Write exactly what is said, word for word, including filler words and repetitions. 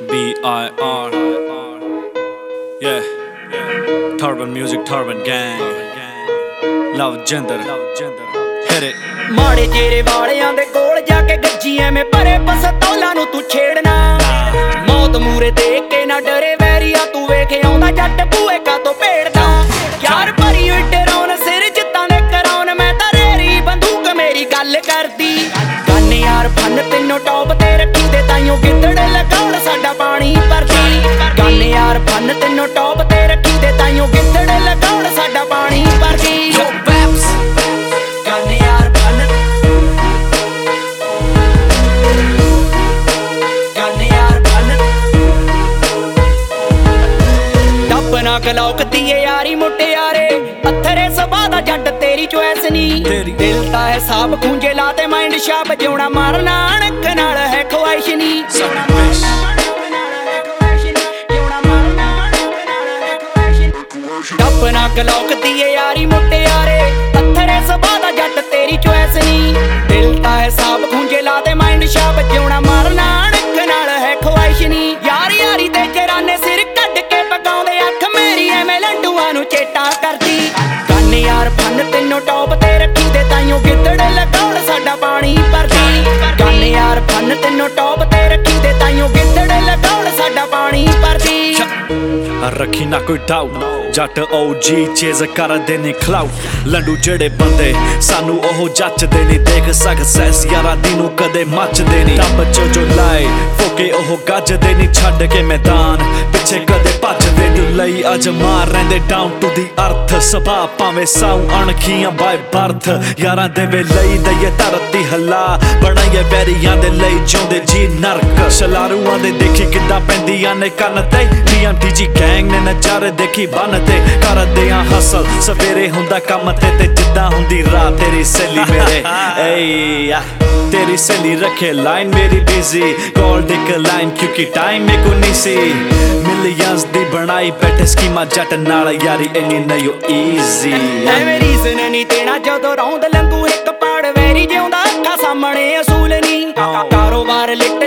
B I R. Yeah, Turban Music, Turban Gang. Love Gender, hit it. ਮਾੜੇ ਚਿਹਰੇ ਵਾਲਿਆਂ ਦੇ ਕੋਲ ਜਾ ਕੇ ਗੱਜੀ ਐਵੇਂ ਭਰੇ ਪਸਤੌਲਾਂ ਨੂੰ ਤੂੰ ਛੇੜਨਾ। ਮੌਤ ਮੂਰੇ ਦੇਖ ਕੇ ਨਾ ਡਰੇ ਵੈਰੀਆ ਤੂੰ ਵੇਖ ਆਉਂਦਾ ਜੱਟ ਬੂਏ ਕਾ ਤੋਂ ਭੇੜਦਾ। ਯਾਰ ਭਰੀ ਹੋਈ ਡਰਾਉਣ ਸਿਰ ਜਿੱਤਾਂ ਦੇ ਕਰਾਉਣ ਮੈਂ ਤਾਂ ਰੇਰੀ ਬੰਦੂਕ ਮੇਰੀ ਗੱਲ ਕਰਦੀ। ਕੰਨ ਯਾਰ ਫਨ ਤੈਨੂੰ ਟੌਪ ਤੇ ਰੱਖੀ ਦੇ ਤਾਈਓ ਗਿੱਦੜ ਲਗਾਉਣ ਸਾਡਾ ਪਾਣੀ ਭਰਦੀ। ਕੰਨ ਯਾਰ ਫਨ ਤੈਨੂੰ ਟੌਪ ਤੇ ਰੱਖੀ ਦੇ ਤਾਈਓ ਗਿੱਦੜ ਲਗਾਉਣ ਸਾਡਾ ਪਾਣੀ ਭਰਦੀ। ਨਾ ਕਲੌਕਦੀ ਏ ਯਾਰੀ ਮੁਟਿਆਰੇ ਪੱਥਰੇ ਸਭਾ ਦਾ ਜੱਟ ਤੇਰੀ ਚੁਆਇਸ ਨੀ। ਦਿਲ ਤਾਂ ਹੈ ਸਾਬ ਖੂੰਜੇ ਲਾ ਤੇ ਮਾਈਂਡ ਸ਼ਾਪ ਜਿਉਣਾ ਮਾਰਨਾ ਅਣਖ ਨਾਲ ਹੈ ਖਵਾਇਸ਼ ਨੀ। ਟੱਪ ਨਾ ਕਲੌਕਦੀ ਏ ਯਾਰੀ ਮੁਟਿਆਰੇ ਪੱਥਰੇ ਸਭਾ ਦਾ ਜੱਟ ਤੇਰੀ ਚੁਆਇਸ ਨੀ। ਦਿਲ ਤਾਂ ਹੈ ਸਾਬ ਖੂੰਜੇ ਲਾ ਤੇ ਮਾਈਂਡ ਸ਼ਾਪ ਜਿਉਣਾ ਮਾਰਨਾ ਅਣਖ ਨਾਲ ਹੈ ਖਵਾਇਸ਼ ਨੀ। ਯਾਰ ਯਾਰੀ ਤੇ ਚਰਾਨੇ ਸਿਰ ਕੱਢ ਕੇ ਪਕਾਉਂਦੇ ਅੱਖ ਮੇਰੀ ਐਵੇਂ ਲੰਡੂਆਂ ਨੂੰ ਚੇਟਾ ਕਰਦੀ। ਕੰਨ ਯਾਰ ਫਨ ਤੈਨੂੰ ਟੌਪ ਤੇ ਰੱਖੀ ਦੇ ਤਾਈਓ ਗਿੱਦੜ ਲਗਾਉਣ ਸਾਡਾ ਪਾਣੀ ਭਰਦੀ। ਕੰਨ ਯਾਰ ਫਨ ਤੈਨੂੰ ਟੌਪ ਤੇ ਰੱਖੀ ਦੇ ਤਾਈਓ ਗਿੱਦੜ ਲਗਾਉਣ ਸਾਡਾ ਪਾਣੀ ਭਰਦੀ। ਰੱਖੀ ਨਾ ਕੋਈ ਡਾਊਟ ਜੱਟ O G ਚੇਜ਼ ਕਰਦੇ ਨੇ ਕਲਾਊਟ। ਲੰਡੂ ਜਿਹੜੇ ਬੰਦੇ ਸਾਨੂੰ ਉਹ ਜੱਚਦੇ ਨਹੀਂ ਦੇਖ ਸਕਸੈਸ ਯਾਰਾਂ ਦੀ ਨੂੰ ਕਦੇ ਮੱਚਦੇ ਨਹੀਂ। ਟੱਪ ਚੋ ਜੋ ਲਾਏ ਫੋਕੇ ਉਹ ਗੱਜਦੇ ਨਹੀਂ ਛੱਡ ਕੇ ਮੈਦਾਨ ਪਿੱਛੇ ਕਦੇ ਭੱਜਦੇ ਨਹੀਂ। ਲਈ ਅਜਮਾਰ ਰਹਿੰਦੇ ਡਾਊਨ ਟੂ ਦੀ ਅਰਥ ਸੁਭਾਅ ਭਾਵੇਂ ਸਾਊ ਅਣਖੀਆਂ ਬਾਏ ਬਰਥ। ਯਾਰਾਂ ਦੇ ਵੇ ਲਈ ਦਈਏ ਧਰਤੀ ਹਲਾ ਬਣਾਈਏ ਵੈਰੀਆਂ ਦੇ ਲਈ ਜਿਉਂਦੇ ਜੀ ਨਰਕ। ਸ਼ਲਾਰੂਆਂ ਦੇ ਦੇਖੀ ਕਿੱਦਾਂ ਪੈਂਦੀਆਂ ਨੇ ਕੰਨ ਤੇ D M T G gang ਨੇ ਨਜ਼ਾਰੇ ਦੇਖੀ ਬੰਨ ਤੇ ਕਰਦੇ ਆ ਹਸਲ ਸਵੇਰੇ ਹੁੰਦਾ ਕੰਮ ਤੇ ਤੇ ਜਿੱਦਾਂ ਹੁੰਦੀ ਰਾਤ ਤੇਰੀ ਸਹੇਲੀ ਮੇਰੇ ਏ ਤੇਰੀ ਸਹੇਲੀ ਰੱਖੇ ਲਾਈਨ ਮੇਰੀ ਬਿਜ਼ੀ ਕਾਲ ਇੱਕ ਲਾਈਨ ਕਿਉਂਕਿ ਟਾਈਮ ਮੇ ਕੋ ਨਹੀਂ ਸੀ। ਮਿਲੀਅਨਸ ਦੀ ਬਣਾਈ ਬੈਠੇ ਸਕੀਮਾ ਜੱਟ ਨਾਲ ਯਾਰੀ ਇੰਨੀ ਨਹੀਂ ਈਜ਼ੀ। ਐਵੇਂ ਰੀਜ਼ਨ ਨਹੀਂ ਦੇਣਾ ਜਦੋਂ ਰੌਂਦ ਲੰਗੂ ਇੱਕ ਪਾੜ ਵੈਰੀ ਜਿਉਂਦਾ ਅੱਖਾਂ ਸਾਹਮਣੇ ਅਸੂਲ ਨਹੀਂ। ਕਾਰੋਬਾਰ ਲਿਖ